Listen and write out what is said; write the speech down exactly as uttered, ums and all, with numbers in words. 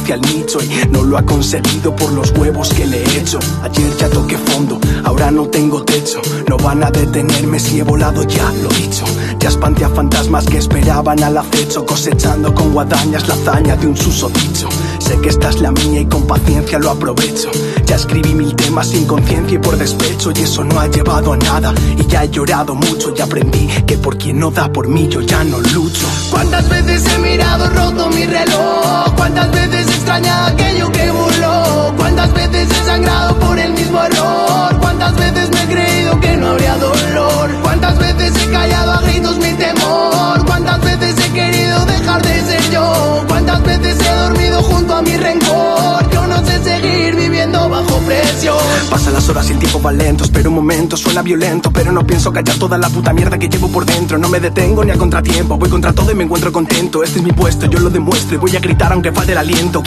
hacia el nicho y no lo ha conseguido por los huevos que le he hecho. Ayer ya toqué fondo, ahora no tengo techo. No van a detenerme si he volado, ya lo dicho. Ya espanté a fantasmas que esperaban al acecho, cosechando con guadañas la hazaña de un susodicho. Sé que esta es la mía y con paciencia lo aprovecho. Ya escribí mil temas sin conciencia y por despecho, y eso no ha llevado a nada. Y ya he llorado mucho y aprendí que por quien no da por mí yo ya no lucho. ¿Cuántas veces he mirado roto mi reloj? ¿Cuántas veces he extrañado aquello que voló? ¿Cuántas veces he sangrado por el mismo error? ¿Cuántas veces me he creído que no habría dolor? ¿Cuántas veces he callado a gritos mi temor? ¿Cuántas veces he querido dejar de ser yo? ¿Cuántas veces he dormido junto a mi rencor? Yo no sé seguir viviendo bajo presión. Pasan las horas y el tiempo va lento, espero un momento, suena violento, pero no pienso callar toda la puta mierda que llevo por dentro. No me detengo ni a contratiempo, voy contra todo y me encuentro contento. Este es mi puesto, yo lo demuestro y voy a gritar aunque falte el aliento.